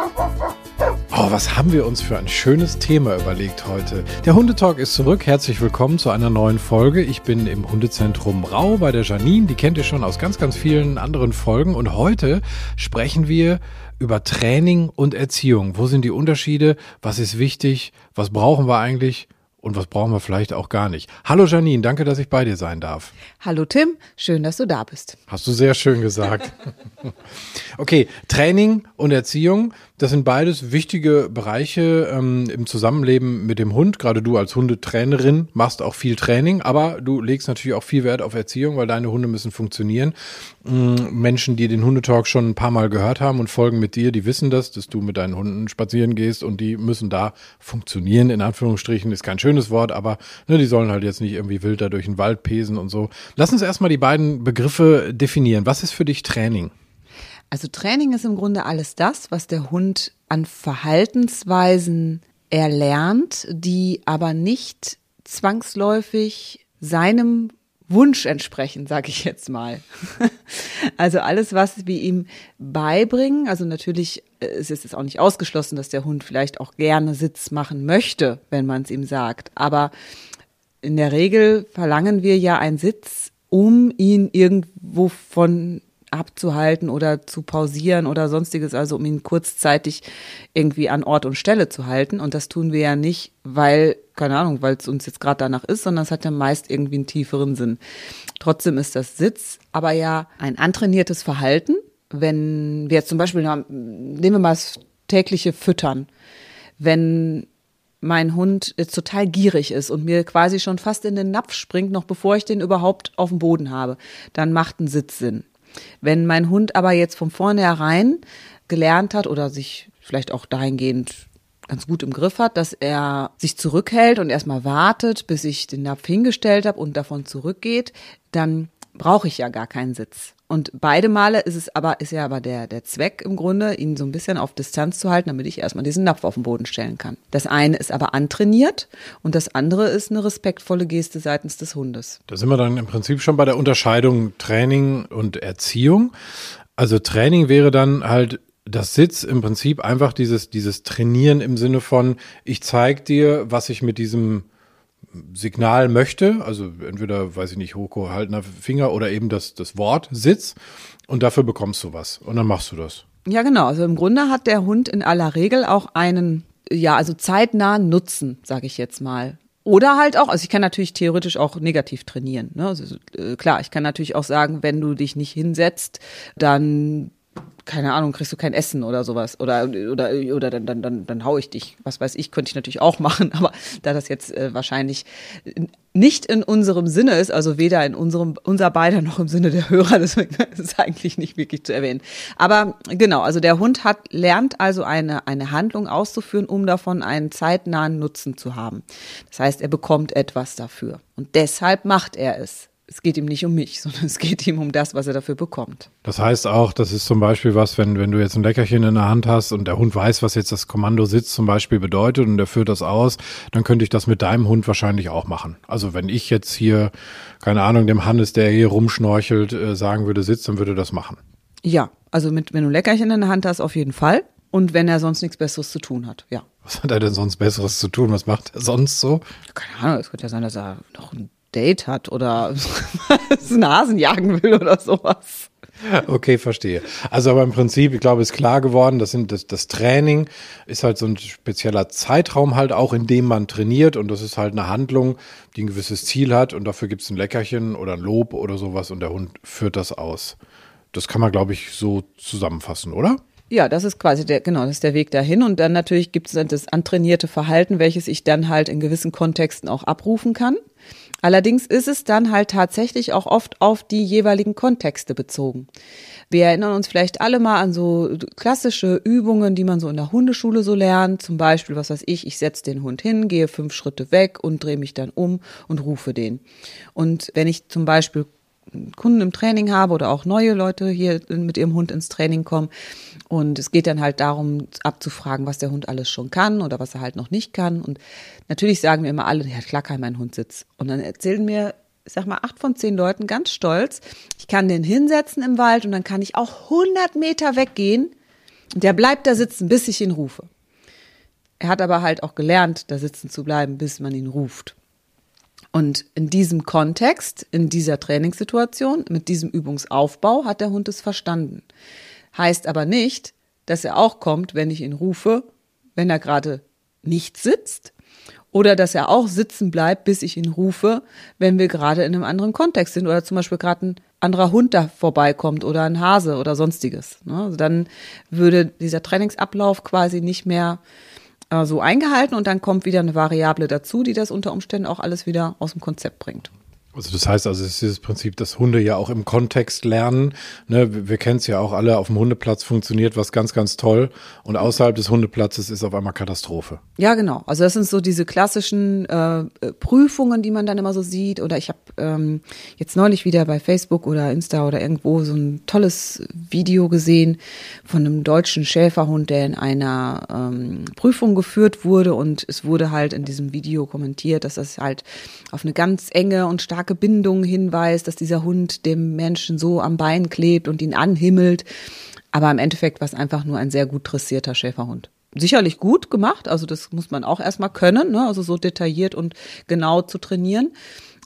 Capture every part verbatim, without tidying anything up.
Oh, was haben wir uns für ein schönes Thema überlegt heute. Der Hundetalk ist zurück. Herzlich willkommen zu einer neuen Folge. Ich bin im Hundezentrum Rau bei der Janine. Die kennt ihr schon aus ganz, ganz vielen anderen Folgen. Und heute sprechen wir über Training und Erziehung. Wo sind die Unterschiede? Was ist wichtig? Was brauchen wir eigentlich? Und was brauchen wir vielleicht auch gar nicht? Hallo Janine, danke, dass ich bei dir sein darf. Hallo Tim, schön, dass du da bist. Hast du sehr schön gesagt. Okay, Training und Erziehung, das sind beides wichtige Bereiche ähm, im Zusammenleben mit dem Hund. Gerade du als Hundetrainerin machst auch viel Training, aber du legst natürlich auch viel Wert auf Erziehung, weil deine Hunde müssen funktionieren. Ähm, Menschen, die den Hundetalk schon ein paar Mal gehört haben und folgen mit dir, die wissen das, dass du mit deinen Hunden spazieren gehst und die müssen da funktionieren, in Anführungsstrichen, ist kein schönes Wort, aber ne, die sollen halt jetzt nicht irgendwie wild da durch den Wald pesen und so. Lass uns erstmal die beiden Begriffe definieren. Was ist für dich Training? Also Training ist im Grunde alles das, was der Hund an Verhaltensweisen erlernt, die aber nicht zwangsläufig seinem Wunsch entsprechen, sage ich jetzt mal. Also alles, was wir ihm beibringen, also natürlich ist es auch nicht ausgeschlossen, dass der Hund vielleicht auch gerne Sitz machen möchte, wenn man es ihm sagt, aber in der Regel verlangen wir ja einen Sitz, um ihn irgendwo von abzuhalten oder zu pausieren oder sonstiges, also um ihn kurzzeitig irgendwie an Ort und Stelle zu halten. Und das tun wir ja nicht, weil, keine Ahnung, weil es uns jetzt gerade danach ist, sondern es hat ja meist irgendwie einen tieferen Sinn. Trotzdem ist das Sitz aber ja ein antrainiertes Verhalten. Wenn wir jetzt zum Beispiel, nehmen wir mal das tägliche Füttern. Wenn mein Hund jetzt total gierig ist und mir quasi schon fast in den Napf springt, noch bevor ich den überhaupt auf dem Boden habe, dann macht ein Sitz Sinn. Wenn mein Hund aber jetzt von vornherein gelernt hat oder sich vielleicht auch dahingehend ganz gut im Griff hat, dass er sich zurückhält und erstmal wartet, bis ich den Napf hingestellt habe und davon zurückgeht, dann brauche ich ja gar keinen Sitz. Und beide Male ist es aber, ist ja aber der, der Zweck im Grunde, ihn so ein bisschen auf Distanz zu halten, damit ich erstmal diesen Napf auf den Boden stellen kann. Das eine ist aber antrainiert und das andere ist eine respektvolle Geste seitens des Hundes. Da sind wir dann im Prinzip schon bei der Unterscheidung Training und Erziehung. Also Training wäre dann halt das Sitz im Prinzip einfach dieses, dieses Trainieren im Sinne von, ich zeig dir, was ich mit diesem Signal möchte, also entweder, weiß ich nicht, hochgehaltener Finger oder eben das, das Wort Sitz und dafür bekommst du was und dann machst du das. Ja, genau. Also im Grunde hat der Hund in aller Regel auch einen, ja, also zeitnahen Nutzen, sage ich jetzt mal. Oder halt auch, also ich kann natürlich theoretisch auch negativ trainieren. Ne? Also, äh, klar, ich kann natürlich auch sagen, wenn du dich nicht hinsetzt, dann keine Ahnung, kriegst du kein Essen oder sowas oder oder oder dann dann dann dann hau ich dich. Was weiß ich, könnte ich natürlich auch machen, aber da das jetzt äh, wahrscheinlich nicht in unserem Sinne ist, also weder in unserem unser beider noch im Sinne der Hörer, deswegen ist es eigentlich nicht wirklich zu erwähnen. Aber genau, also der Hund hat lernt also eine eine Handlung auszuführen, um davon einen zeitnahen Nutzen zu haben. Das heißt, er bekommt etwas dafür und deshalb macht er es. Es geht ihm nicht um mich, sondern es geht ihm um das, was er dafür bekommt. Das heißt auch, das ist zum Beispiel was, wenn, wenn du jetzt ein Leckerchen in der Hand hast und der Hund weiß, was jetzt das Kommando Sitz zum Beispiel bedeutet und der führt das aus, dann könnte ich das mit deinem Hund wahrscheinlich auch machen. Also wenn ich jetzt hier, keine Ahnung, dem Hannes, der hier rumschnorchelt, äh, sagen würde Sitz, dann würde das machen. Ja, also mit, wenn du ein Leckerchen in der Hand hast, auf jeden Fall. Und wenn er sonst nichts Besseres zu tun hat, ja. Was hat er denn sonst Besseres zu tun? Was macht er sonst so? Keine Ahnung, es könnte ja sein, dass er noch ein Date hat oder Nasen jagen will oder sowas. Okay, verstehe. Also aber im Prinzip, ich glaube, ist klar geworden, das, sind, das, das Training ist halt so ein spezieller Zeitraum halt auch, in dem man trainiert und das ist halt eine Handlung, die ein gewisses Ziel hat und dafür gibt es ein Leckerchen oder ein Lob oder sowas und der Hund führt das aus. Das kann man, glaube ich, so zusammenfassen, oder? Ja, das ist quasi der, genau, das ist der Weg dahin und dann natürlich gibt es das antrainierte Verhalten, welches ich dann halt in gewissen Kontexten auch abrufen kann. Allerdings ist es dann halt tatsächlich auch oft auf die jeweiligen Kontexte bezogen. Wir erinnern uns vielleicht alle mal an so klassische Übungen, die man so in der Hundeschule so lernt. Zum Beispiel, was weiß ich, ich setze den Hund hin, gehe fünf Schritte weg und drehe mich dann um und rufe den. Und wenn ich zum Beispiel Kunden im Training habe oder auch neue Leute hier mit ihrem Hund ins Training kommen und es geht dann halt darum abzufragen, was der Hund alles schon kann oder was er halt noch nicht kann und natürlich sagen wir immer alle, ja klar kann mein Hund Sitz und dann erzählen mir, ich sag mal, acht von zehn Leuten ganz stolz, ich kann den hinsetzen im Wald und dann kann ich auch hundert Meter weggehen Der bleibt da sitzen, bis ich ihn rufe. Er hat aber halt auch gelernt, da sitzen zu bleiben, bis man ihn ruft. Und in diesem Kontext, in dieser Trainingssituation, mit diesem Übungsaufbau hat der Hund es verstanden. Heißt aber nicht, dass er auch kommt, wenn ich ihn rufe, wenn er gerade nicht sitzt. Oder dass er auch sitzen bleibt, bis ich ihn rufe, wenn wir gerade in einem anderen Kontext sind oder zum Beispiel gerade ein anderer Hund da vorbeikommt oder ein Hase oder sonstiges. Also dann würde dieser Trainingsablauf quasi nicht mehr äh, so eingehalten und dann kommt wieder eine Variable dazu, die das unter Umständen auch alles wieder aus dem Konzept bringt. Also das heißt, also es ist dieses Prinzip, dass Hunde ja auch im Kontext lernen. Ne, wir wir kennen es ja auch alle, auf dem Hundeplatz funktioniert was ganz, ganz toll und außerhalb des Hundeplatzes ist auf einmal Katastrophe. Ja, genau. Also das sind so diese klassischen äh, Prüfungen, die man dann immer so sieht. Oder ich habe ähm, jetzt neulich wieder bei Facebook oder Insta oder irgendwo so ein tolles Video gesehen von einem deutschen Schäferhund, der in einer ähm, Prüfung geführt wurde und es wurde halt in diesem Video kommentiert, dass das halt auf eine ganz enge und starke Bindung hinweist, dass dieser Hund dem Menschen so am Bein klebt und ihn anhimmelt. Aber im Endeffekt war es einfach nur ein sehr gut dressierter Schäferhund. Sicherlich gut gemacht, also das muss man auch erstmal können, ne? Also so detailliert und genau zu trainieren.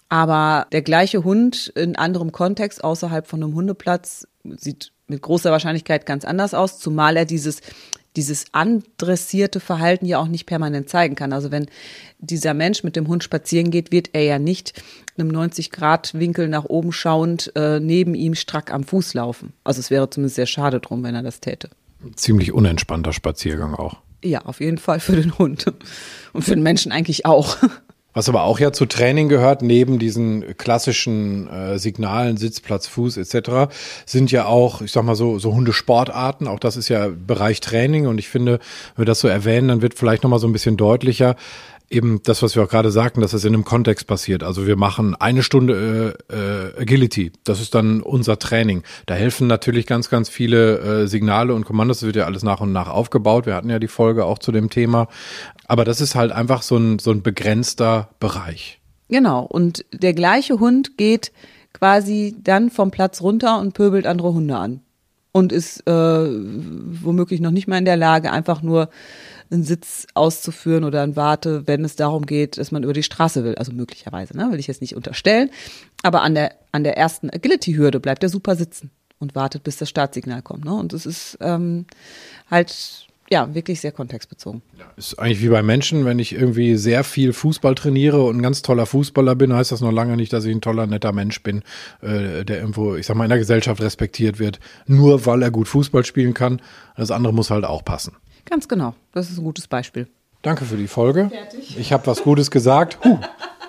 Aber der gleiche Hund in anderem Kontext außerhalb von einem Hundeplatz sieht mit großer Wahrscheinlichkeit ganz anders aus, zumal er dieses dieses andressierte Verhalten ja auch nicht permanent zeigen kann. Also wenn dieser Mensch mit dem Hund spazieren geht, wird er ja nicht einem neunzig Grad Winkel nach oben schauend äh, neben ihm strack am Fuß laufen. Also es wäre zumindest sehr schade drum, wenn er das täte. Ziemlich unentspannter Spaziergang auch. Ja, auf jeden Fall für den Hund. Und für den Menschen eigentlich auch. Was aber auch ja zu Training gehört, neben diesen klassischen äh, Signalen, Sitz, Platz, Fuß et cetera, sind ja auch, ich sag mal so, so Hundesportarten. Auch das ist ja Bereich Training. Und ich finde, wenn wir das so erwähnen, dann wird vielleicht nochmal so ein bisschen deutlicher, eben das, was wir auch gerade sagten, dass es in einem Kontext passiert. Also wir machen eine Stunde äh, äh, Agility. Das ist dann unser Training. Da helfen natürlich ganz, ganz viele äh, Signale und Kommandos. Das wird ja alles nach und nach aufgebaut. Wir hatten ja die Folge auch zu dem Thema. Aber das ist halt einfach so ein, so ein begrenzter Bereich. Genau. Und der gleiche Hund geht quasi dann vom Platz runter und pöbelt andere Hunde an. Und ist äh, womöglich noch nicht mal in der Lage, einfach nur einen Sitz auszuführen oder ein Warte, wenn es darum geht, dass man über die Straße will. Also möglicherweise, ne, will ich jetzt nicht unterstellen. Aber an der an der ersten Agility-Hürde bleibt er super sitzen und wartet, bis das Startsignal kommt. Ne? Und es ist ähm, halt ja wirklich sehr kontextbezogen. Ja, ist eigentlich wie bei Menschen, wenn ich irgendwie sehr viel Fußball trainiere und ein ganz toller Fußballer bin, heißt das noch lange nicht, dass ich ein toller, netter Mensch bin, äh, der irgendwo, ich sag mal, in der Gesellschaft respektiert wird, nur weil er gut Fußball spielen kann. Das andere muss halt auch passen. Ganz genau, das ist ein gutes Beispiel. Danke für die Folge. Fertig. Ich habe was Gutes gesagt. Huh.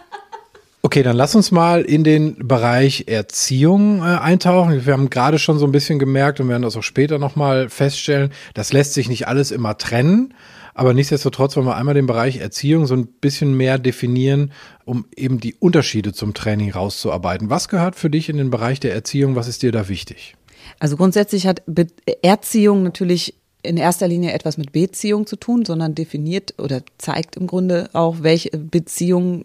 Okay, dann lass uns mal in den Bereich Erziehung äh, eintauchen. Wir haben gerade schon so ein bisschen gemerkt und werden das auch später nochmal feststellen, das lässt sich nicht alles immer trennen, aber nichtsdestotrotz wollen wir einmal den Bereich Erziehung so ein bisschen mehr definieren, um eben die Unterschiede zum Training rauszuarbeiten. Was gehört für dich in den Bereich der Erziehung? Was ist dir da wichtig? Also grundsätzlich hat Be- Erziehung natürlich in erster Linie etwas mit Beziehung zu tun, sondern definiert oder zeigt im Grunde auch, welche Beziehung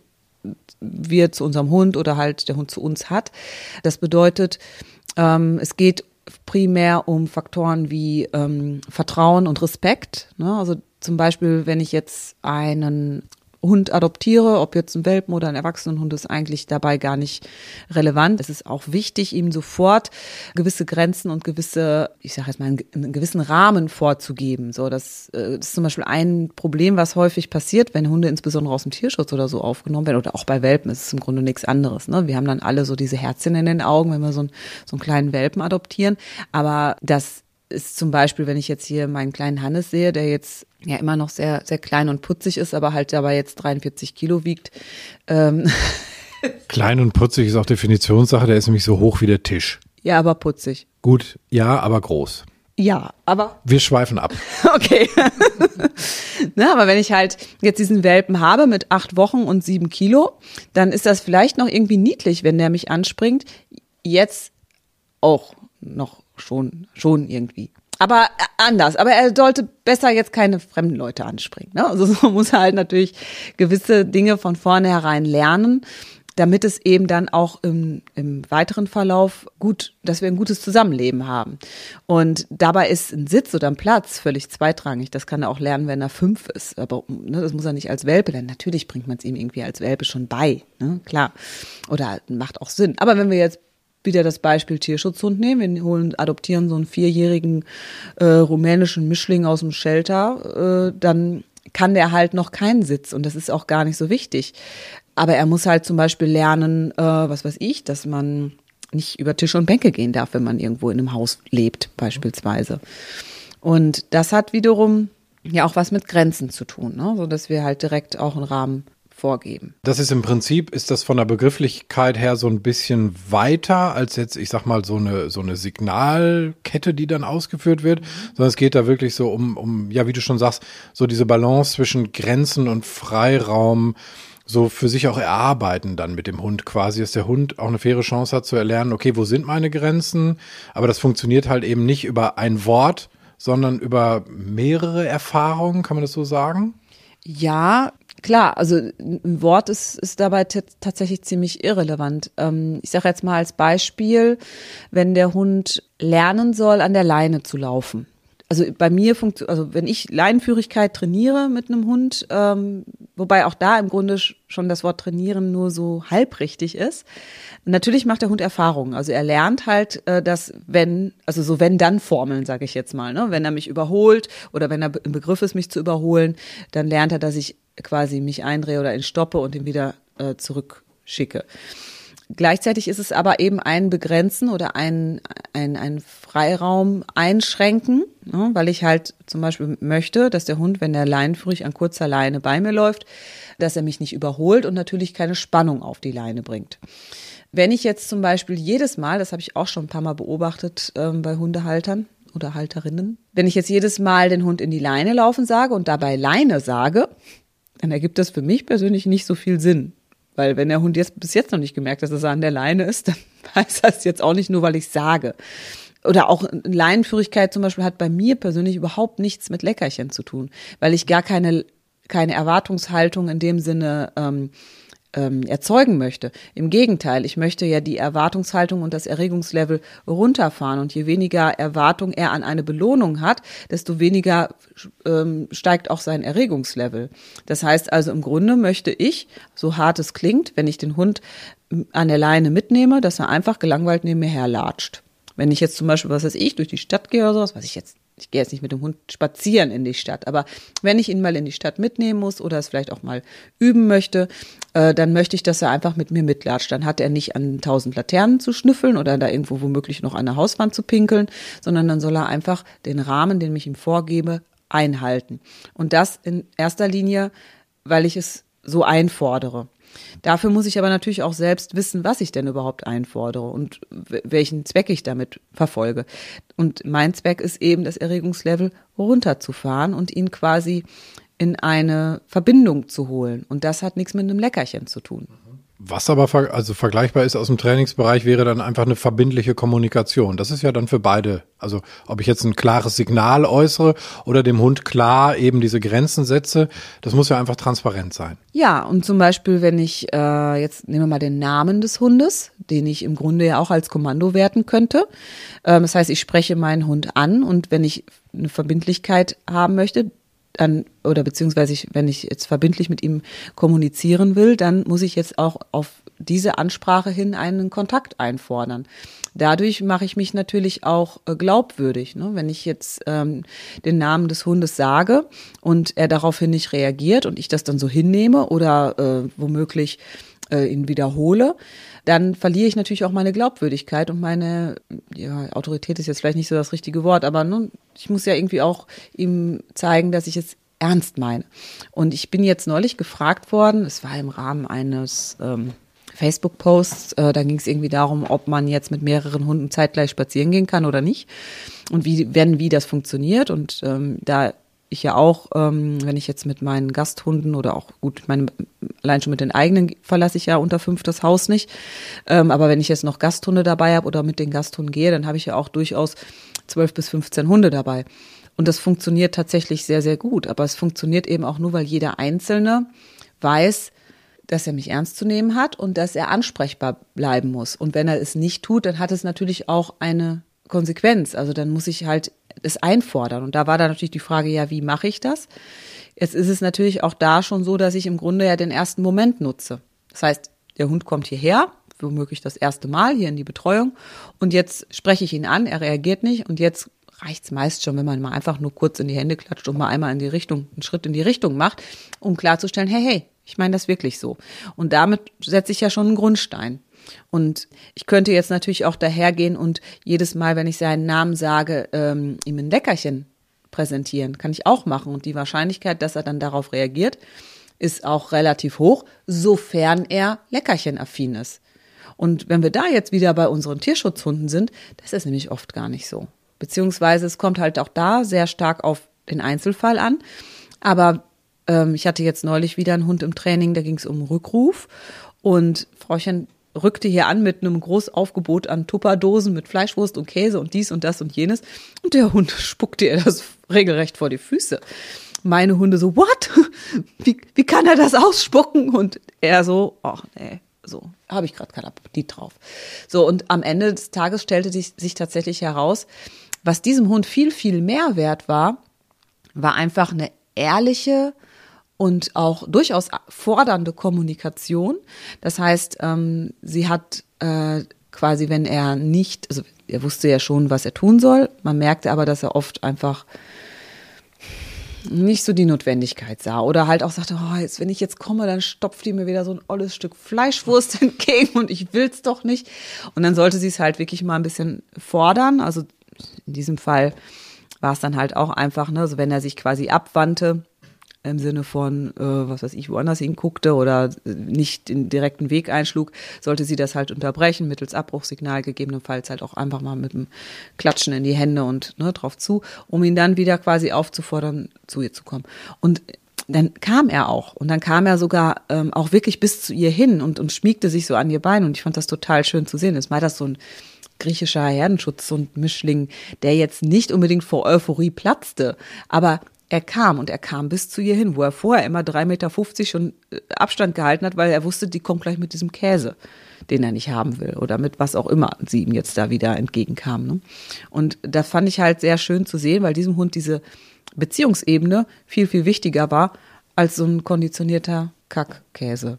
wir zu unserem Hund oder halt der Hund zu uns hat. Das bedeutet, ähm, es geht primär um Faktoren wie ähm, Vertrauen und Respekt. Ne? Also zum Beispiel, wenn ich jetzt einen Hund adoptiere, ob jetzt ein Welpen oder ein Erwachsenenhund, ist eigentlich dabei gar nicht relevant. Es ist auch wichtig, ihm sofort gewisse Grenzen und gewisse, ich sage jetzt mal, einen gewissen Rahmen vorzugeben. So, das, das ist zum Beispiel ein Problem, was häufig passiert, wenn Hunde insbesondere aus dem Tierschutz oder so aufgenommen werden oder auch bei Welpen ist es im Grunde nichts anderes. Ne? Wir haben dann alle so diese Herzchen in den Augen, wenn wir so einen, so einen kleinen Welpen adoptieren. Aber das ist zum Beispiel, wenn ich jetzt hier meinen kleinen Hannes sehe, der jetzt ja immer noch sehr, sehr klein und putzig ist, aber halt dabei jetzt dreiundvierzig Kilo wiegt. Ähm Klein und putzig ist auch Definitionssache, der ist nämlich so hoch wie der Tisch. Ja, aber putzig. Gut, ja, aber groß. Ja, aber... Wir schweifen ab. Okay. Na, aber wenn ich halt jetzt diesen Welpen habe mit acht Wochen und sieben Kilo, dann ist das vielleicht noch irgendwie niedlich, wenn der mich anspringt. Jetzt auch noch schon, schon irgendwie. Aber anders. Aber er sollte besser jetzt keine fremden Leute anspringen. Ne? Also so muss er halt natürlich gewisse Dinge von vornherein lernen. damit es eben dann auch im, im weiteren Verlauf gut, dass wir ein gutes Zusammenleben haben. Und dabei ist ein Sitz oder ein Platz völlig zweitrangig. Das kann er auch lernen, wenn er fünf ist. Aber ne, das muss er nicht als Welpe lernen. Natürlich bringt man es ihm irgendwie als Welpe schon bei, ne? Klar. Oder macht auch Sinn. Aber wenn wir jetzt wieder das Beispiel Tierschutzhund nehmen, wir holen, adoptieren so einen vierjährigen äh, rumänischen Mischling aus dem Shelter, äh, dann kann der halt noch keinen Sitz und das ist auch gar nicht so wichtig. Aber er muss halt zum Beispiel lernen, äh, was weiß ich, dass man nicht über Tische und Bänke gehen darf, wenn man irgendwo in einem Haus lebt, beispielsweise. Und das hat wiederum ja auch was mit Grenzen zu tun, ne? So dass wir halt direkt auch einen Rahmen vorgeben. Das ist im Prinzip, ist das von der Begrifflichkeit her so ein bisschen weiter als jetzt, ich sag mal, so eine, so eine Signalkette, die dann ausgeführt wird, mhm. sondern es geht da wirklich so um, um, ja, wie du schon sagst, so diese Balance zwischen Grenzen und Freiraum, so für sich auch erarbeiten dann mit dem Hund quasi, dass der Hund auch eine faire Chance hat zu erlernen, okay, wo sind meine Grenzen? Aber das funktioniert halt eben nicht über ein Wort, sondern über mehrere Erfahrungen, kann man das so sagen? Ja, klar, also ein Wort ist, ist dabei t- tatsächlich ziemlich irrelevant. Ähm, ich sage jetzt mal als Beispiel, wenn der Hund lernen soll, an der Leine zu laufen. Also bei mir funktioniert, also wenn ich Leinenführigkeit trainiere mit einem Hund, ähm, wobei auch da im Grunde schon das Wort trainieren nur so halb richtig ist. Natürlich macht der Hund Erfahrungen. Also er lernt halt, äh, dass wenn, also so wenn-dann-Formeln, sage ich jetzt mal, ne? Wenn er mich überholt oder wenn er im Begriff ist, mich zu überholen, dann lernt er, dass ich quasi mich eindrehe oder ihn stoppe und ihn wieder äh, zurückschicke. Gleichzeitig ist es aber eben ein Begrenzen oder ein, ein, ein Freiraum einschränken, ne, weil ich halt zum Beispiel möchte, dass der Hund, wenn er leinenführig an kurzer Leine bei mir läuft, dass er mich nicht überholt und natürlich keine Spannung auf die Leine bringt. Wenn ich jetzt zum Beispiel jedes Mal, das habe ich auch schon ein paar Mal beobachtet ähm, bei Hundehaltern oder Halterinnen, wenn ich jetzt jedes Mal den Hund in die Leine laufen sage und dabei Leine sage, dann ergibt das für mich persönlich nicht so viel Sinn. Weil wenn der Hund jetzt bis jetzt noch nicht gemerkt hat, dass er an der Leine ist, dann heißt das jetzt auch nicht nur, weil ich sage. Oder auch Leinenführigkeit zum Beispiel hat bei mir persönlich überhaupt nichts mit Leckerchen zu tun, weil ich gar keine keine Erwartungshaltung in dem Sinne ähm, ähm, erzeugen möchte. Im Gegenteil, ich möchte ja die Erwartungshaltung und das Erregungslevel runterfahren. Und je weniger Erwartung er an eine Belohnung hat, desto weniger ähm, steigt auch sein Erregungslevel. Das heißt also, im Grunde möchte ich, so hart es klingt, wenn ich den Hund an der Leine mitnehme, dass er einfach gelangweilt neben mir herlatscht. Wenn ich jetzt zum Beispiel, was weiß ich, durch die Stadt gehe oder sowas, was ich jetzt Ich gehe jetzt nicht mit dem Hund spazieren in die Stadt, aber wenn ich ihn mal in die Stadt mitnehmen muss oder es vielleicht auch mal üben möchte, äh, dann möchte ich, dass er einfach mit mir mitlatscht. Dann hat er nicht an tausend Laternen zu schnüffeln oder da irgendwo womöglich noch an der Hauswand zu pinkeln, sondern dann soll er einfach den Rahmen, den ich ihm vorgebe, einhalten. Und das in erster Linie, weil ich es so einfordere. Dafür muss ich aber natürlich auch selbst wissen, was ich denn überhaupt einfordere und welchen Zweck ich damit verfolge. Und mein Zweck ist eben, das Erregungslevel runterzufahren und ihn quasi in eine Verbindung zu holen. Und das hat nichts mit einem Leckerchen zu tun. Was aber ver- also vergleichbar ist aus dem Trainingsbereich, wäre dann einfach eine verbindliche Kommunikation. Das ist ja dann für beide, also ob ich jetzt ein klares Signal äußere oder dem Hund klar eben diese Grenzen setze, das muss ja einfach transparent sein. Ja, und zum Beispiel, wenn ich, äh, jetzt nehmen wir mal den Namen des Hundes, den ich im Grunde ja auch als Kommando werten könnte. Ähm, das heißt, ich spreche meinen Hund an und wenn ich eine Verbindlichkeit haben möchte, dann, oder beziehungsweise ich, wenn ich jetzt verbindlich mit ihm kommunizieren will, dann muss ich jetzt auch auf diese Ansprache hin einen Kontakt einfordern. Dadurch mache ich mich natürlich auch äh, glaubwürdig, ne? Wenn ich jetzt ähm, den Namen des Hundes sage und er daraufhin nicht reagiert und ich das dann so hinnehme oder äh, womöglich äh, ihn wiederhole, dann verliere ich natürlich auch meine Glaubwürdigkeit und meine, ja, Autorität ist jetzt vielleicht nicht so das richtige Wort, aber nun, ich muss ja irgendwie auch ihm zeigen, dass ich es ernst meine. Und ich bin jetzt neulich gefragt worden, es war im Rahmen eines ähm, Facebook-Posts, äh, da ging es irgendwie darum, ob man jetzt mit mehreren Hunden zeitgleich spazieren gehen kann oder nicht und wie, wenn, wie das funktioniert. Und ähm, da ich ja auch, ähm, wenn ich jetzt mit meinen Gasthunden oder auch gut, meine, allein schon mit den eigenen verlasse ich ja unter fünf das Haus nicht. Ähm, aber wenn ich jetzt noch Gasthunde dabei habe oder mit den Gasthunden gehe, dann habe ich ja auch durchaus zwölf bis fünfzehn Hunde dabei. Und das funktioniert tatsächlich sehr, sehr gut. Aber es funktioniert eben auch nur, weil jeder Einzelne weiß, dass er mich ernst zu nehmen hat und dass er ansprechbar bleiben muss. Und wenn er es nicht tut, dann hat es natürlich auch eine Konsequenz. Also dann muss ich halt es einfordern. Und da war dann natürlich die Frage, ja, wie mache ich das? Jetzt ist es natürlich auch da schon so, dass ich im Grunde ja den ersten Moment nutze. Das heißt, der Hund kommt hierher, womöglich das erste Mal hier in die Betreuung. Und jetzt spreche ich ihn an, er reagiert nicht. Und jetzt reicht es meist schon, wenn man mal einfach nur kurz in die Hände klatscht und mal einmal in die Richtung, einen Schritt in die Richtung macht, um klarzustellen, hey, hey, ich meine das wirklich so. Und damit setze ich ja schon einen Grundstein. Und ich könnte jetzt natürlich auch dahergehen und jedes Mal, wenn ich seinen Namen sage, ähm, ihm ein Leckerchen präsentieren. Kann ich auch machen. Und die Wahrscheinlichkeit, dass er dann darauf reagiert, ist auch relativ hoch, sofern er leckerchenaffin ist. Und wenn wir da jetzt wieder bei unseren Tierschutzhunden sind, das ist nämlich oft gar nicht so. Beziehungsweise es kommt halt auch da sehr stark auf den Einzelfall an. Aber ähm, ich hatte jetzt neulich wieder einen Hund im Training, da ging es um Rückruf. Und Frauchen rückte hier an mit einem Großaufgebot an Tupperdosen mit Fleischwurst und Käse und dies und das und jenes. Und der Hund spuckte ihr das regelrecht vor die Füße. Meine Hunde so, what? Wie, wie kann er das ausspucken? Und er so, ach nee, so, habe ich gerade keinen Appetit drauf. So, und am Ende des Tages stellte sich, sich tatsächlich heraus, was diesem Hund viel, viel mehr wert war, war einfach eine ehrliche und auch durchaus fordernde Kommunikation. Das heißt, ähm, sie hat äh, quasi, wenn er nicht, also er wusste ja schon, was er tun soll, man merkte aber, dass er oft einfach nicht so die Notwendigkeit sah oder halt auch sagte, oh, jetzt, wenn ich jetzt komme, dann stopft die mir wieder so ein olles Stück Fleischwurst entgegen und ich will's doch nicht. Und dann sollte sie es halt wirklich mal ein bisschen fordern. Also in diesem Fall war es dann halt auch einfach, ne, also wenn er sich quasi abwandte, im Sinne von, äh, was weiß ich, woanders hinguckte oder nicht den direkten Weg einschlug, sollte sie das halt unterbrechen, mittels Abbruchsignal, gegebenenfalls halt auch einfach mal mit dem Klatschen in die Hände und ne, drauf zu, um ihn dann wieder quasi aufzufordern, zu ihr zu kommen. Und dann kam er auch und dann kam er sogar ähm, auch wirklich bis zu ihr hin und, und schmiegte sich so an ihr Bein und ich fand das total schön zu sehen. Das war das so ein griechischer Herdenschutz und Mischling, der jetzt nicht unbedingt vor Euphorie platzte, aber er kam und er kam bis zu ihr hin, wo er vorher immer drei Meter fünfzig schon Abstand gehalten hat, weil er wusste, die kommt gleich mit diesem Käse, den er nicht haben will oder mit was auch immer sie ihm jetzt da wieder entgegenkam. Ne? Und das fand ich halt sehr schön zu sehen, weil diesem Hund diese Beziehungsebene viel, viel wichtiger war als so ein konditionierter Kackkäse.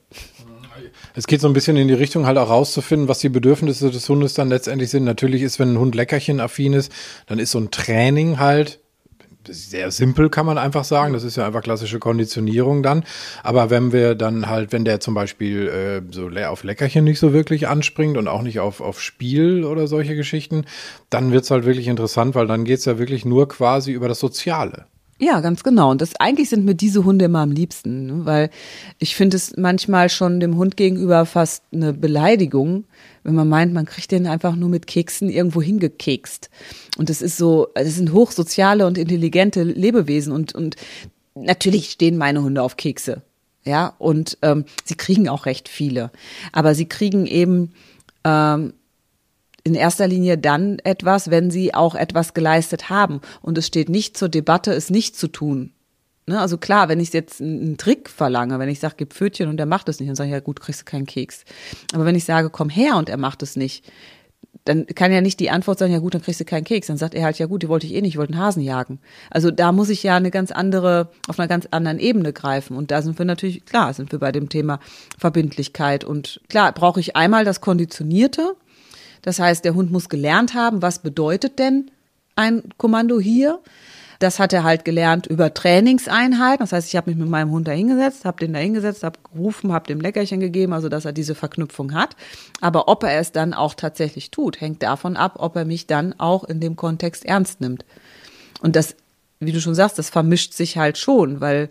Es geht so ein bisschen in die Richtung, halt auch rauszufinden, was die Bedürfnisse des Hundes dann letztendlich sind. Natürlich ist, wenn ein Hund leckerchenaffin ist, dann ist so ein Training halt sehr simpel, kann man einfach sagen. Das ist ja einfach klassische Konditionierung dann. Aber wenn wir dann halt, wenn der zum Beispiel äh, so auf Leckerchen nicht so wirklich anspringt und auch nicht auf, auf Spiel oder solche Geschichten, dann wird's halt wirklich interessant, weil dann geht's ja wirklich nur quasi über das Soziale. Ja, ganz genau. Und das eigentlich sind mir diese Hunde immer am liebsten, ne? Weil ich finde es manchmal schon dem Hund gegenüber fast eine Beleidigung, wenn man meint, man kriegt den einfach nur mit Keksen irgendwo hingekekst. Und das ist so, das sind hochsoziale und intelligente Lebewesen und und natürlich stehen meine Hunde auf Kekse, ja. Und ähm, sie kriegen auch recht viele, aber sie kriegen eben ähm, in erster Linie dann etwas, wenn sie auch etwas geleistet haben. Und es steht nicht zur Debatte, es nicht zu tun. Ne? Also klar, wenn ich jetzt einen Trick verlange, wenn ich sage, gib Pfötchen und er macht es nicht, dann sage ich, ja gut, kriegst du keinen Keks. Aber wenn ich sage, komm her und er macht es nicht, dann kann ja nicht die Antwort sein, ja gut, dann kriegst du keinen Keks. Dann sagt er halt, ja gut, die wollte ich eh nicht, ich wollte einen Hasen jagen. Also da muss ich ja eine ganz andere, auf einer ganz anderen Ebene greifen. Und da sind wir natürlich, klar, sind wir bei dem Thema Verbindlichkeit. Und klar, brauche ich einmal das Konditionierte. Das heißt, der Hund muss gelernt haben, was bedeutet denn ein Kommando hier? Das hat er halt gelernt über Trainingseinheiten. Das heißt, ich habe mich mit meinem Hund da hingesetzt, habe den da hingesetzt, habe gerufen, habe dem Leckerchen gegeben, also dass er diese Verknüpfung hat. Aber ob er es dann auch tatsächlich tut, hängt davon ab, ob er mich dann auch in dem Kontext ernst nimmt. Und das, wie du schon sagst, das vermischt sich halt schon, weil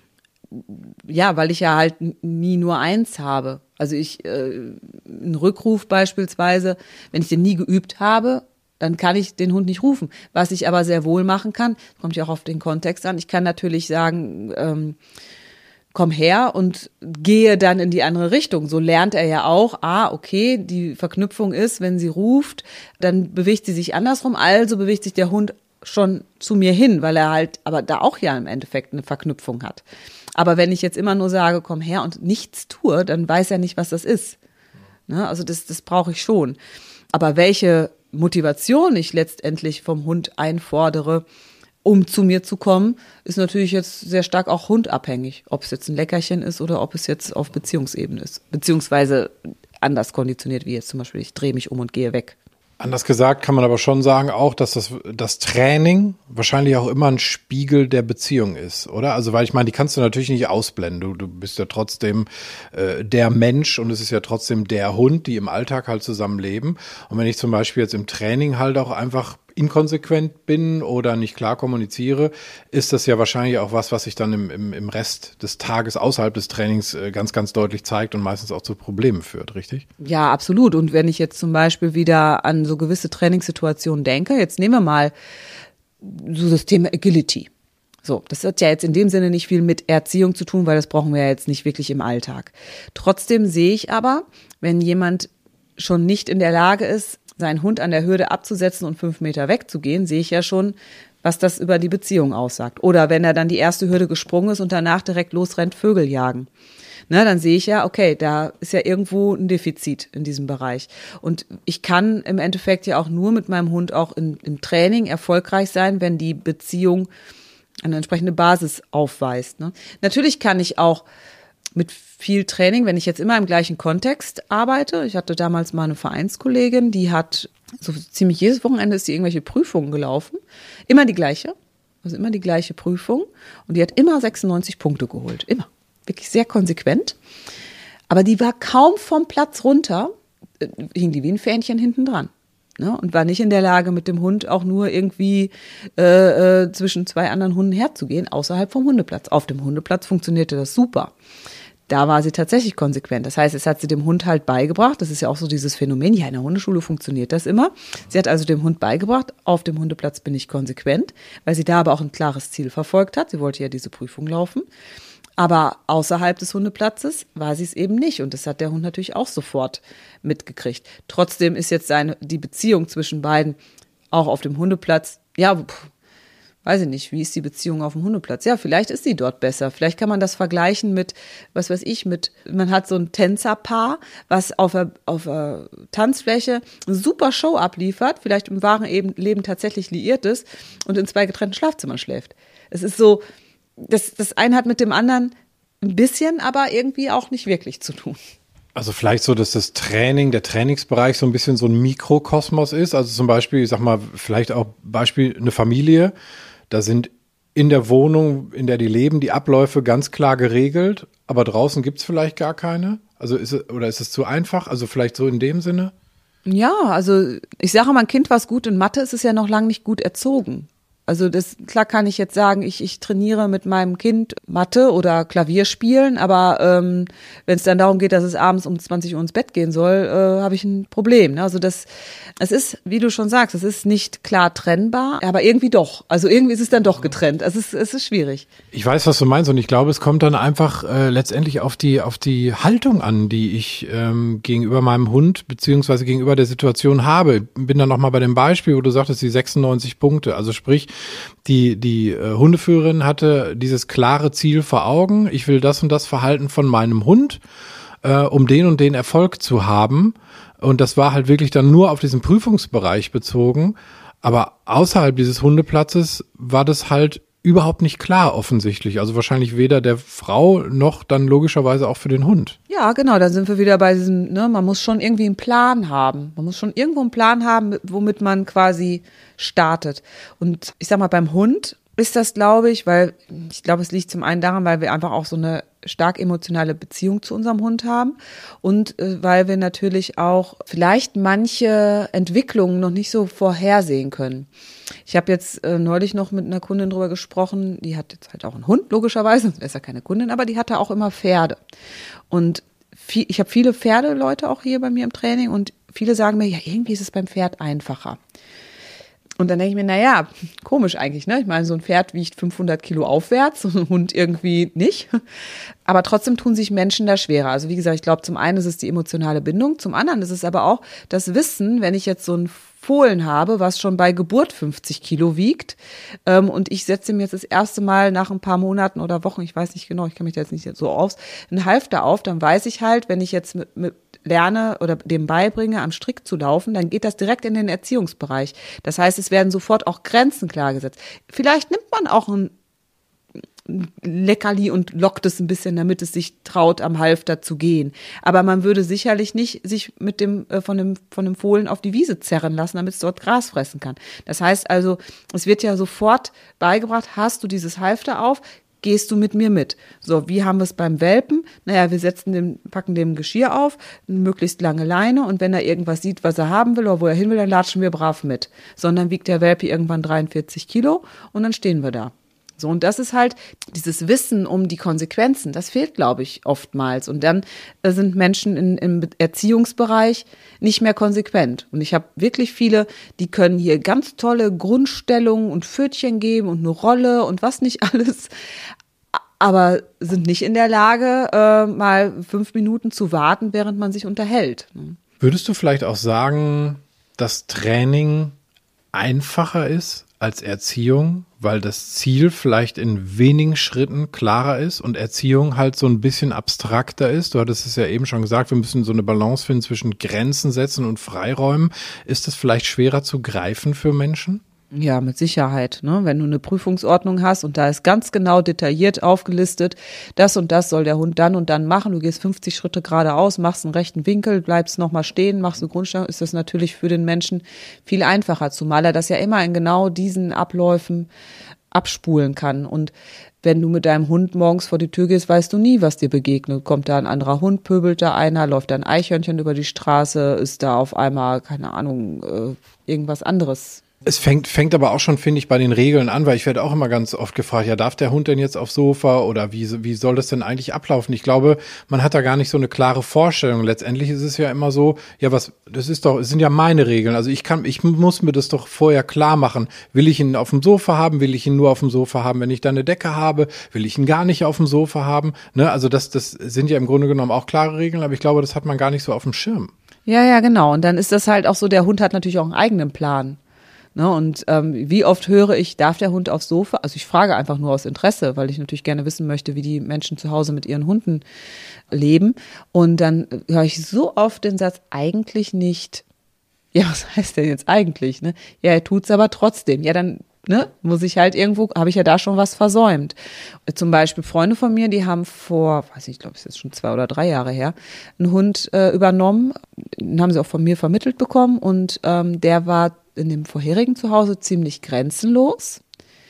ja, weil ich ja halt nie nur eins habe. Also ich, äh, einen Rückruf beispielsweise, wenn ich den nie geübt habe, dann kann ich den Hund nicht rufen. Was ich aber sehr wohl machen kann, kommt ja auch auf den Kontext an, ich kann natürlich sagen, ähm, komm her und gehe dann in die andere Richtung. So lernt er ja auch, ah, okay, die Verknüpfung ist, wenn sie ruft, dann bewegt sie sich andersrum, also bewegt sich der Hund schon zu mir hin, weil er halt aber da auch ja im Endeffekt eine Verknüpfung hat. Aber wenn ich jetzt immer nur sage, komm her und nichts tue, dann weiß er nicht, was das ist. Ne? Also das, das brauche ich schon. Aber welche Motivation ich letztendlich vom Hund einfordere, um zu mir zu kommen, ist natürlich jetzt sehr stark auch hundabhängig. Ob es jetzt ein Leckerchen ist oder ob es jetzt auf Beziehungsebene ist. Beziehungsweise anders konditioniert, wie jetzt zum Beispiel, ich drehe mich um und gehe weg. Anders gesagt kann man aber schon sagen auch, dass das, das Training wahrscheinlich auch immer ein Spiegel der Beziehung ist, oder? Also weil ich meine, die kannst du natürlich nicht ausblenden. Du, du bist ja trotzdem äh, der Mensch und es ist ja trotzdem der Hund, die im Alltag halt zusammenleben. Und wenn ich zum Beispiel jetzt im Training halt auch einfach inkonsequent bin oder nicht klar kommuniziere, ist das ja wahrscheinlich auch was, was sich dann im, im, im Rest des Tages außerhalb des Trainings äh, ganz, ganz deutlich zeigt und meistens auch zu Problemen führt, richtig? Ja, absolut. Und wenn ich jetzt zum Beispiel wieder an so gewisse Trainingssituationen denke, jetzt nehmen wir mal so das Thema Agility. So, das hat ja jetzt in dem Sinne nicht viel mit Erziehung zu tun, weil das brauchen wir ja jetzt nicht wirklich im Alltag. Trotzdem sehe ich aber, wenn jemand schon nicht in der Lage ist, seinen Hund an der Hürde abzusetzen und fünf Meter wegzugehen, sehe ich ja schon, was das über die Beziehung aussagt. Oder wenn er dann die erste Hürde gesprungen ist und danach direkt losrennt, Vögel jagen. Ne, dann sehe ich ja, okay, da ist ja irgendwo ein Defizit in diesem Bereich. Und ich kann im Endeffekt ja auch nur mit meinem Hund auch in, im Training erfolgreich sein, wenn die Beziehung eine entsprechende Basis aufweist. Ne? Natürlich kann ich auch mit viel Training, wenn ich jetzt immer im gleichen Kontext arbeite. Ich hatte damals mal eine Vereinskollegin, die hat so ziemlich jedes Wochenende ist die irgendwelche Prüfungen gelaufen. Immer die gleiche, also immer die gleiche Prüfung. Und die hat immer sechsundneunzig Punkte geholt, immer. Wirklich sehr konsequent. Aber die war kaum vom Platz runter, äh, hing die wie ein Fähnchen hinten dran. Ne? Und war nicht in der Lage, mit dem Hund auch nur irgendwie äh, äh, zwischen zwei anderen Hunden herzugehen, außerhalb vom Hundeplatz. Auf dem Hundeplatz funktionierte das super. Da war sie tatsächlich konsequent. Das heißt, es hat sie dem Hund halt beigebracht. Das ist ja auch so dieses Phänomen. Ja, in der Hundeschule funktioniert das immer. Sie hat also dem Hund beigebracht, auf dem Hundeplatz bin ich konsequent, weil sie da aber auch ein klares Ziel verfolgt hat. Sie wollte ja diese Prüfung laufen. Aber außerhalb des Hundeplatzes war sie es eben nicht. Und das hat der Hund natürlich auch sofort mitgekriegt. Trotzdem ist jetzt seine, die Beziehung zwischen beiden auch auf dem Hundeplatz, ja, pff, weiß ich nicht, wie ist die Beziehung auf dem Hundeplatz? Ja, vielleicht ist sie dort besser. Vielleicht kann man das vergleichen mit, was weiß ich, mit, man hat so ein Tänzerpaar, was auf der, auf der Tanzfläche eine super Show abliefert, vielleicht im wahren Leben tatsächlich liiert ist und in zwei getrennten Schlafzimmern schläft. Es ist so, das, das eine hat mit dem anderen ein bisschen, aber irgendwie auch nicht wirklich zu tun. Also vielleicht so, dass das Training, der Trainingsbereich so ein bisschen so ein Mikrokosmos ist. Also zum Beispiel, ich sag mal, vielleicht auch Beispiel eine Familie. Da sind in der Wohnung, in der die leben, die Abläufe ganz klar geregelt, aber draußen gibt's vielleicht gar keine. Also ist es, oder ist es zu einfach? Also vielleicht so in dem Sinne? Ja, also ich sage mal, ein Kind, was gut in Mathe ist, ist ja noch lange nicht gut erzogen. Also das, klar kann ich jetzt sagen, ich, ich trainiere mit meinem Kind Mathe oder Klavier spielen, aber ähm, wenn es dann darum geht, dass es abends um zwanzig Uhr ins Bett gehen soll, äh, habe ich ein Problem. Ne? Also das, es ist, wie du schon sagst, es ist nicht klar trennbar, aber irgendwie doch. Also irgendwie ist es dann doch getrennt. Es ist, es ist schwierig. Ich weiß, was du meinst und ich glaube, es kommt dann einfach äh, letztendlich auf die auf die Haltung an, die ich ähm, gegenüber meinem Hund beziehungsweise gegenüber der Situation habe. Bin dann noch mal bei dem Beispiel, wo du sagtest, die sechsundneunzig Punkte. Also sprich, Die, die äh, Hundeführerin hatte dieses klare Ziel vor Augen. Ich will das und das Verhalten von meinem Hund, äh, um den und den Erfolg zu haben. Und das war halt wirklich dann nur auf diesen Prüfungsbereich bezogen. Aber außerhalb dieses Hundeplatzes war das halt überhaupt nicht klar offensichtlich. Also wahrscheinlich weder der Frau noch dann logischerweise auch für den Hund. Ja, genau, dann sind wir wieder bei diesem, ne, man muss schon irgendwie einen Plan haben. Man muss schon irgendwo einen Plan haben, womit man quasi startet. Und ich sag mal, beim Hund ist das, glaube ich, weil ich glaube, es liegt zum einen daran, weil wir einfach auch so eine stark emotionale Beziehung zu unserem Hund haben und äh, weil wir natürlich auch vielleicht manche Entwicklungen noch nicht so vorhersehen können. Ich habe jetzt äh, neulich noch mit einer Kundin drüber gesprochen, die hat jetzt halt auch einen Hund, logischerweise, sonst ist ja keine Kundin, aber die hatte auch immer Pferde. Und viel, ich habe viele Pferdeleute auch hier bei mir im Training und viele sagen mir, ja, irgendwie ist es beim Pferd einfacher. Und dann denke ich mir, naja, komisch eigentlich, ne? Ich meine, so ein Pferd wiegt fünfhundert Kilo aufwärts, so ein Hund irgendwie nicht. Aber trotzdem tun sich Menschen da schwerer. Also wie gesagt, ich glaube, zum einen ist es die emotionale Bindung, zum anderen ist es aber auch das Wissen, wenn ich jetzt so ein Fohlen habe, was schon bei Geburt fünfzig Kilo wiegt, ähm, und ich setze mir jetzt das erste Mal nach ein paar Monaten oder Wochen, ich weiß nicht genau, ich kann mich da jetzt nicht so aus, einen Halfter auf, dann weiß ich halt, wenn ich jetzt mit, mit lerne oder dem beibringe, am Strick zu laufen, dann geht das direkt in den Erziehungsbereich. Das heißt, es werden sofort auch Grenzen klar gesetzt. Vielleicht nimmt man auch ein Leckerli und lockt es ein bisschen, damit es sich traut, am Halfter zu gehen. Aber man würde sicherlich nicht sich mit dem, äh, von dem, von dem Fohlen auf die Wiese zerren lassen, damit es dort Gras fressen kann. Das heißt also, es wird ja sofort beigebracht, hast du dieses Halfter auf, gehst du mit mir mit. So, wie haben wir es beim Welpen? Naja, wir setzen dem, packen dem Geschirr auf, eine möglichst lange Leine, und wenn er irgendwas sieht, was er haben will oder wo er hin will, dann latschen wir brav mit. Sondern wiegt der Welpe irgendwann dreiundvierzig Kilo und dann stehen wir da. So, und das ist halt dieses Wissen um die Konsequenzen, das fehlt, glaube ich, oftmals. Und dann äh, sind Menschen in, im Erziehungsbereich nicht mehr konsequent. Und ich habe wirklich viele, die können hier ganz tolle Grundstellungen und Pfötchen geben und eine Rolle und was nicht alles, aber sind nicht in der Lage, äh, mal fünf Minuten zu warten, während man sich unterhält. Würdest du vielleicht auch sagen, dass Training einfacher ist als Erziehung, weil das Ziel vielleicht in wenigen Schritten klarer ist und Erziehung halt so ein bisschen abstrakter ist? Du hattest es ja eben schon gesagt, wir müssen so eine Balance finden zwischen Grenzen setzen und Freiräumen. Ist das vielleicht schwerer zu greifen für Menschen? Ja, mit Sicherheit, ne? Wenn du eine Prüfungsordnung hast und da ist ganz genau detailliert aufgelistet, das und das soll der Hund dann und dann machen, du gehst fünfzig Schritte geradeaus, machst einen rechten Winkel, bleibst nochmal stehen, machst eine Grundstellung, ist das natürlich für den Menschen viel einfacher, zumal er das ja immer in genau diesen Abläufen abspulen kann. Und wenn du mit deinem Hund morgens vor die Tür gehst, weißt du nie, was dir begegnet. Kommt da ein anderer Hund, pöbelt da einer, läuft da ein Eichhörnchen über die Straße, ist da auf einmal, keine Ahnung, äh, irgendwas anderes. Es fängt, fängt aber auch schon, finde ich, bei den Regeln an, weil ich werde auch immer ganz oft gefragt, ja, darf der Hund denn jetzt aufs Sofa oder wie, wie soll das denn eigentlich ablaufen? Ich glaube, man hat da gar nicht so eine klare Vorstellung. Letztendlich ist es ja immer so, ja, was, das ist doch, es sind ja meine Regeln. Also ich kann, ich muss mir das doch vorher klar machen. Will ich ihn auf dem Sofa haben? Will ich ihn nur auf dem Sofa haben, wenn ich da eine Decke habe? Will ich ihn gar nicht auf dem Sofa haben? Ne, also das, das sind ja im Grunde genommen auch klare Regeln, aber ich glaube, das hat man gar nicht so auf dem Schirm. Ja, ja, genau. Und dann ist das halt auch so, der Hund hat natürlich auch einen eigenen Plan. Ne, und ähm, wie oft höre ich, darf der Hund aufs Sofa? Also ich frage einfach nur aus Interesse, weil ich natürlich gerne wissen möchte, wie die Menschen zu Hause mit ihren Hunden leben. Und dann höre ich so oft den Satz, eigentlich nicht. Ja, was heißt denn jetzt eigentlich? Ne? Ja, er tut's aber trotzdem. Ja, dann ne, muss ich halt irgendwo, habe ich ja da schon was versäumt. Zum Beispiel Freunde von mir, die haben vor, weiß ich, ich glaube, es ist jetzt schon zwei oder drei Jahre her, einen Hund äh, übernommen. Den haben sie auch von mir vermittelt bekommen und ähm, der war in dem vorherigen Zuhause ziemlich grenzenlos,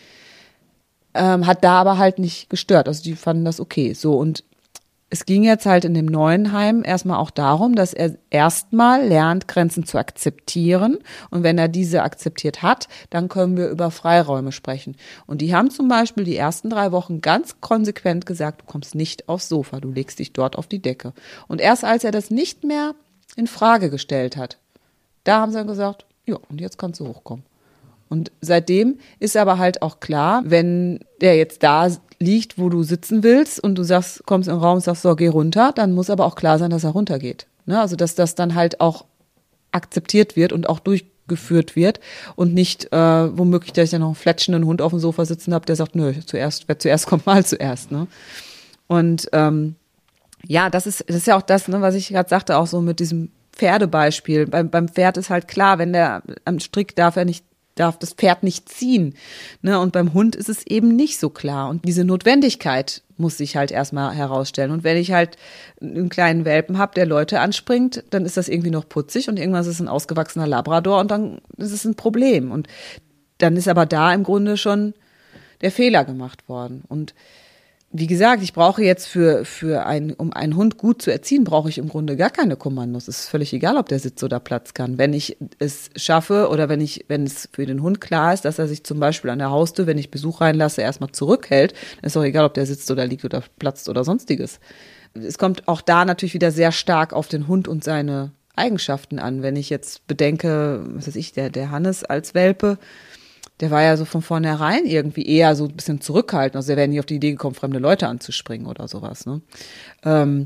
ähm, hat da aber halt nicht gestört. Also die fanden das okay. So, und es ging jetzt halt in dem neuen Heim erstmal auch darum, dass er erstmal lernt, Grenzen zu akzeptieren. Und wenn er diese akzeptiert hat, dann können wir über Freiräume sprechen. Und die haben zum Beispiel die ersten drei Wochen ganz konsequent gesagt, du kommst nicht aufs Sofa, du legst dich dort auf die Decke. Und erst als er das nicht mehr in Frage gestellt hat, da haben sie dann gesagt, ja, und jetzt kannst du hochkommen. Und seitdem ist aber halt auch klar, wenn der jetzt da liegt, wo du sitzen willst und du sagst, kommst im Raum und sagst, so, geh runter, dann muss aber auch klar sein, dass er runtergeht. Ne? Also, dass das dann halt auch akzeptiert wird und auch durchgeführt wird und nicht äh, womöglich, dass ich dann noch einen fletschenden Hund auf dem Sofa sitzen habe, der sagt, nö, zuerst, wer zuerst kommt, mal zuerst. Ne? Und ähm, ja, das ist, das ist ja auch das, ne, was ich gerade sagte, auch so mit diesem Pferdebeispiel. Beim, beim Pferd ist halt klar, wenn der am Strick darf er nicht, darf das Pferd nicht ziehen. Ne? Und beim Hund ist es eben nicht so klar. Und diese Notwendigkeit muss sich halt erstmal herausstellen. Und wenn ich halt einen kleinen Welpen habe, der Leute anspringt, dann ist das irgendwie noch putzig und irgendwann ist es ein ausgewachsener Labrador und dann ist es ein Problem. Und dann ist aber da im Grunde schon der Fehler gemacht worden. Und wie gesagt, ich brauche jetzt für, für ein, um einen Hund gut zu erziehen, brauche ich im Grunde gar keine Kommandos. Es ist völlig egal, ob der Sitz oder Platz kann. Wenn ich es schaffe oder wenn ich, wenn es für den Hund klar ist, dass er sich zum Beispiel an der Haustür, wenn ich Besuch reinlasse, erstmal zurückhält, dann ist auch egal, ob der sitzt oder liegt oder platzt oder sonstiges. Es kommt auch da natürlich wieder sehr stark auf den Hund und seine Eigenschaften an. Wenn ich jetzt bedenke, was weiß ich, der, der Hannes als Welpe, der war ja so von vornherein irgendwie eher so ein bisschen zurückhaltend. Also der wäre nie auf die Idee gekommen, fremde Leute anzuspringen oder sowas. Ne? Ähm,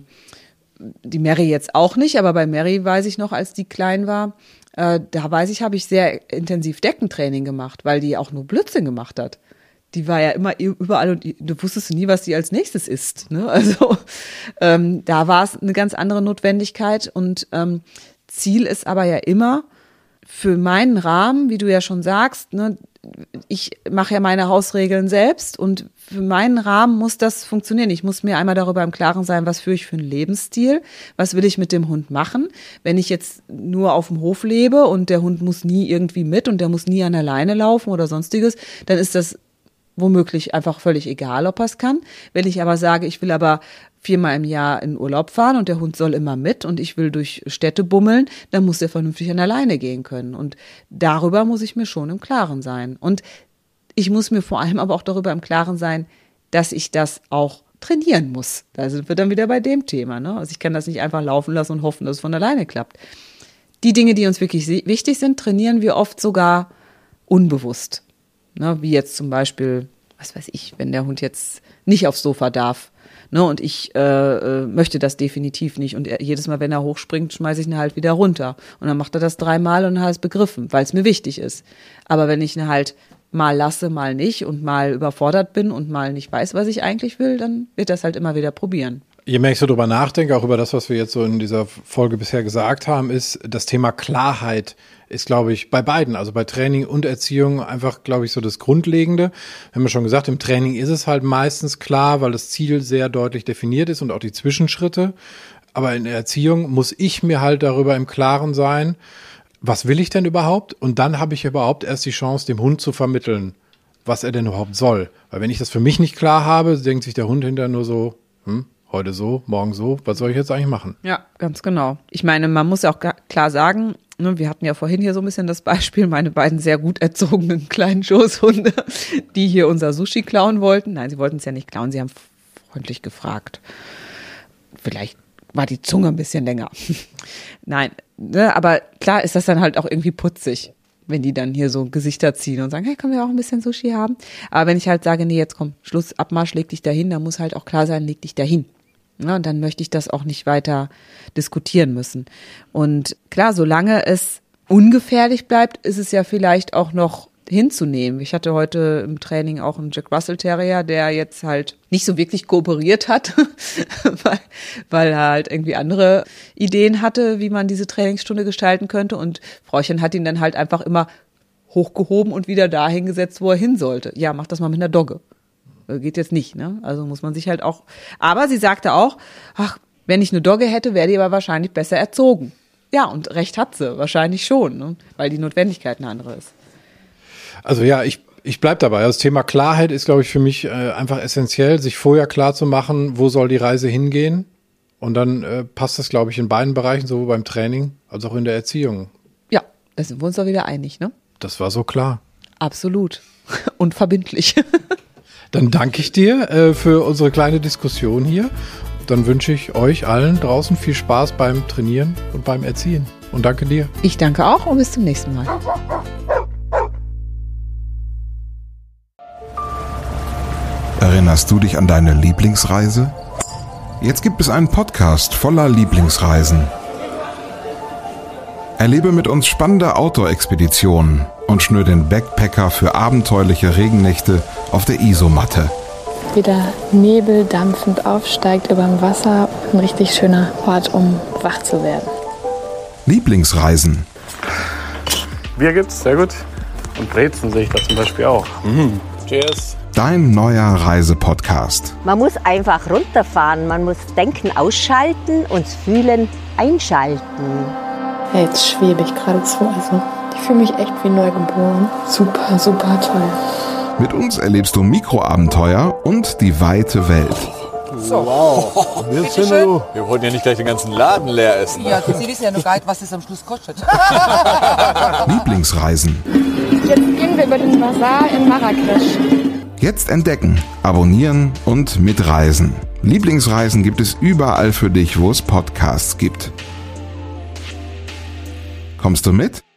die Mary jetzt auch nicht, aber bei Mary weiß ich noch, als die klein war, äh, da weiß ich, habe ich sehr intensiv Deckentraining gemacht, weil die auch nur Blödsinn gemacht hat. Die war ja immer überall und du wusstest nie, was die als nächstes isst. Ne? Also ähm, da war es eine ganz andere Notwendigkeit und ähm, Ziel ist aber ja immer für meinen Rahmen, wie du ja schon sagst, ne, ich mache ja meine Hausregeln selbst und für meinen Rahmen muss das funktionieren. Ich muss mir einmal darüber im Klaren sein, was führe ich für einen Lebensstil, was will ich mit dem Hund machen. Wenn ich jetzt nur auf dem Hof lebe und der Hund muss nie irgendwie mit und der muss nie an der Leine laufen oder sonstiges, dann ist das womöglich einfach völlig egal, ob er es kann. Wenn ich aber sage, ich will aber viermal im Jahr in Urlaub fahren und der Hund soll immer mit und ich will durch Städte bummeln, dann muss der vernünftig an der Leine gehen können. Und darüber muss ich mir schon im Klaren sein. Und ich muss mir vor allem aber auch darüber im Klaren sein, dass ich das auch trainieren muss. Da sind wir dann wieder bei dem Thema. Ne? Also ich kann das nicht einfach laufen lassen und hoffen, dass es von alleine klappt. Die Dinge, die uns wirklich wichtig sind, trainieren wir oft sogar unbewusst. Ne? Wie jetzt zum Beispiel, was weiß ich, wenn der Hund jetzt nicht aufs Sofa darf. Ne, und ich äh, möchte das definitiv nicht. Und er, jedes Mal, wenn er hochspringt, schmeiße ich ihn halt wieder runter. Und dann macht er das dreimal und hat es begriffen, weil es mir wichtig ist. Aber wenn ich ihn halt mal lasse, mal nicht und mal überfordert bin und mal nicht weiß, was ich eigentlich will, dann wird das halt immer wieder probieren. Je mehr ich so drüber nachdenke, auch über das, was wir jetzt so in dieser Folge bisher gesagt haben, ist das Thema Klarheit ist, glaube ich, bei beiden, also bei Training und Erziehung einfach, glaube ich, so das Grundlegende. Wir haben ja schon gesagt, im Training ist es halt meistens klar, weil das Ziel sehr deutlich definiert ist und auch die Zwischenschritte. Aber in der Erziehung muss ich mir halt darüber im Klaren sein, was will ich denn überhaupt? Und dann habe ich überhaupt erst die Chance, dem Hund zu vermitteln, was er denn überhaupt soll. Weil wenn ich das für mich nicht klar habe, denkt sich der Hund hinterher nur so, hm, heute so, morgen so, was soll ich jetzt eigentlich machen? Ja, ganz genau. Ich meine, man muss ja auch klar sagen, ne, wir hatten ja vorhin hier so ein bisschen das Beispiel, meine beiden sehr gut erzogenen kleinen Schoßhunde, die hier unser Sushi klauen wollten. Nein, sie wollten es ja nicht klauen, sie haben freundlich gefragt. Vielleicht war die Zunge ein bisschen länger. Nein, ne, aber klar ist das dann halt auch irgendwie putzig, wenn die dann hier so Gesichter ziehen und sagen, hey, können wir auch ein bisschen Sushi haben? Aber wenn ich halt sage, nee, jetzt komm, Schluss, Abmarsch, leg dich dahin, dann muss halt auch klar sein, leg dich dahin. Ja, und dann möchte ich das auch nicht weiter diskutieren müssen. Und klar, solange es ungefährlich bleibt, ist es ja vielleicht auch noch hinzunehmen. Ich hatte heute im Training auch einen Jack Russell Terrier, der jetzt halt nicht so wirklich kooperiert hat, weil, weil er halt irgendwie andere Ideen hatte, wie man diese Trainingsstunde gestalten könnte. Und Frauchen hat ihn dann halt einfach immer hochgehoben und wieder dahin gesetzt, wo er hin sollte. Ja, mach das mal mit einer Dogge. Geht jetzt nicht, ne? Also muss man sich halt auch, aber sie sagte auch, ach, wenn ich eine Dogge hätte, wäre die aber wahrscheinlich besser erzogen. Ja, und recht hat sie, wahrscheinlich schon, ne? Weil die Notwendigkeit eine andere ist. Also ja, ich, ich bleib dabei. Das Thema Klarheit ist, glaube ich, für mich äh, einfach essentiell, sich vorher klar zu machen, wo soll die Reise hingehen. Und dann äh, passt das, glaube ich, in beiden Bereichen, sowohl beim Training als auch in der Erziehung. Ja, da sind wir uns doch wieder einig, ne? Das war so klar. Absolut. Und verbindlich. Dann danke ich dir äh, für unsere kleine Diskussion hier. Dann wünsche ich euch allen draußen viel Spaß beim Trainieren und beim Erziehen. Und danke dir. Ich danke auch und bis zum nächsten Mal. Erinnerst du dich an deine Lieblingsreise? Jetzt gibt es einen Podcast voller Lieblingsreisen. Erlebe mit uns spannende Outdoor-Expeditionen und schnür den Backpacker für abenteuerliche Regennächte auf der Isomatte. Wie der Nebel dampfend aufsteigt über dem Wasser. Ein richtig schöner Ort, um wach zu werden. Lieblingsreisen. Bier gibt's, sehr gut. Und Brezen sehe ich da zum Beispiel auch. Mhm. Cheers. Dein neuer Reisepodcast. Man muss einfach runterfahren, man muss Denken ausschalten und Fühlen einschalten. Ja, jetzt schwebe ich geradezu. Also, ich fühle mich echt wie neugeboren. Super, super toll. Mit uns erlebst du Mikroabenteuer und die weite Welt. So. Wow. Wir, wir wollten ja nicht gleich den ganzen Laden leer essen. Ja, Sie wissen ja noch gar nicht, was das am Schluss kostet. Lieblingsreisen. Jetzt gehen wir über den Bazar in Marrakesch. Jetzt entdecken, abonnieren und mitreisen. Lieblingsreisen gibt es überall für dich, wo es Podcasts gibt. Kommst du mit?